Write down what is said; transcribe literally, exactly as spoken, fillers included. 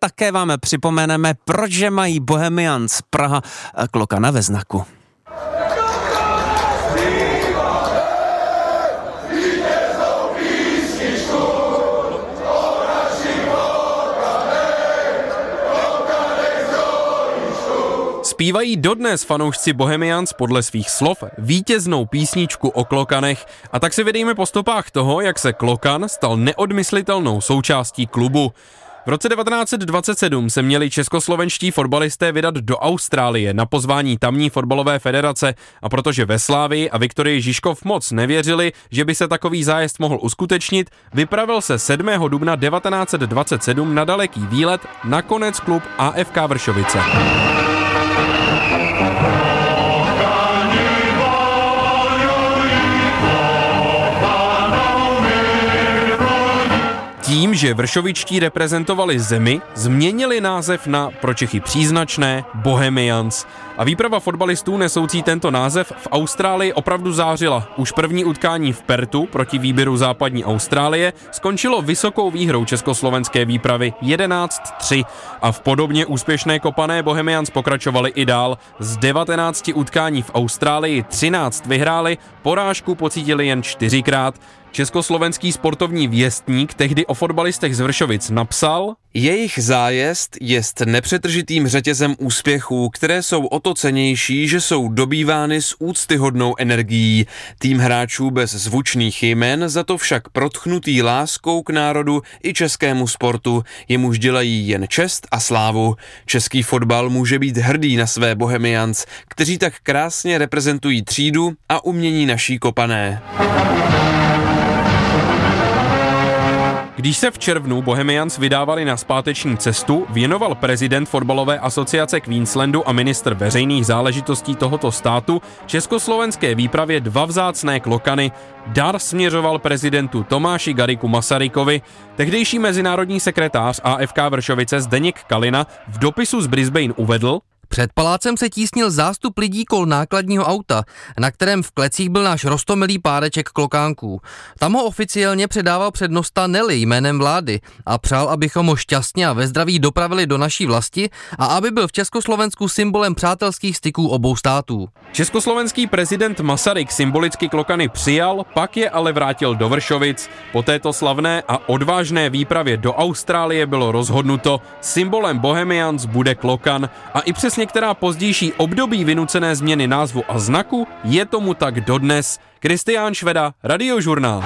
také vám připomeneme, proč mají Bohemians Praha klokana ve znaku. Zpívají dodnes fanoušci Bohemians podle svých slov vítěznou písničku o klokanech, a tak si vydejme po stopách toho, jak se klokan stal neodmyslitelnou součástí klubu. V roce devatenáct set dvacet sedm se měli českoslovenští fotbalisté vydat do Austrálie na pozvání tamní fotbalové federace, a protože ve Slávii a Viktorii Žižkov moc nevěřili, že by se takový zájezd mohl uskutečnit, vypravil se sedmého dubna devatenáct set dvacet sedm na daleký výlet nakonec klub A F K Vršovice. Tím, že vršovičtí reprezentovali zemi, změnili název na pro Čechy příznačné Bohemians. A výprava fotbalistů nesoucí tento název v Austrálii opravdu zářila. Už první utkání v Perthu proti výběru západní Austrálie skončilo vysokou výhrou československé výpravy jedenáct tři a v podobně úspěšné kopané Bohemians pokračovali i dál. Z devatenácti utkání v Austrálii třináct vyhráli, porážku pocítili jen čtyřikrát. Československý sportovní věstník tehdy o fotbalistech z Vršovic napsal: Jejich zájezd jest nepřetržitým řetězem úspěchů, které jsou o to cennější, že jsou dobývány s úctyhodnou energií. Tým hráčů bez zvučných jmen, za to však protchnutý láskou k národu i českému sportu, jemuž dělají jen čest a slávu. Český fotbal může být hrdý na své Bohemians, kteří tak krásně reprezentují třídu a umění naší kopané. Když se v červnu Bohemians vydávali na zpáteční cestu, věnoval prezident fotbalové asociace Queenslandu a ministr veřejných záležitostí tohoto státu československé výpravě dva vzácné klokany. Dar směřoval prezidentu Tomáši Garrigu Masarykovi. Tehdejší mezinárodní sekretář A F K Vršovice Zdeněk Kalina v dopisu z Brisbane uvedl: Před palácem se tísnil zástup lidí kol nákladního auta, na kterém v klecích byl náš roztomilý páreček klokánků. Tam ho oficiálně předával přednosta Nelly jménem vlády a přál, abychom ho šťastně a ve zdraví dopravili do naší vlasti a aby byl v Československu symbolem přátelských styků obou států. Československý prezident Masaryk symbolicky klokany přijal, pak je ale vrátil do Vršovic. Po této slavné a odvážné výpravě do Austrálie bylo rozhodnuto, symbolem Bohemians bude klokan, a i přes některá pozdější období vynucené změny názvu a znaku je tomu tak dodnes. Kristián Šveda, Radiožurnál.